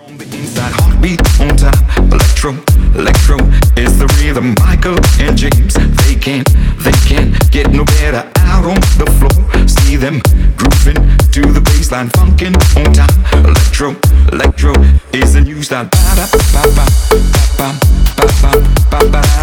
On the inside, heartbeat on time. Electro is the rhythm. Michael and James, they can't get no better out on the floor. See them grooving to the baseline, funkin' on time. Electro is the new style. Ba da ba ba ba ba ba ba ba ba.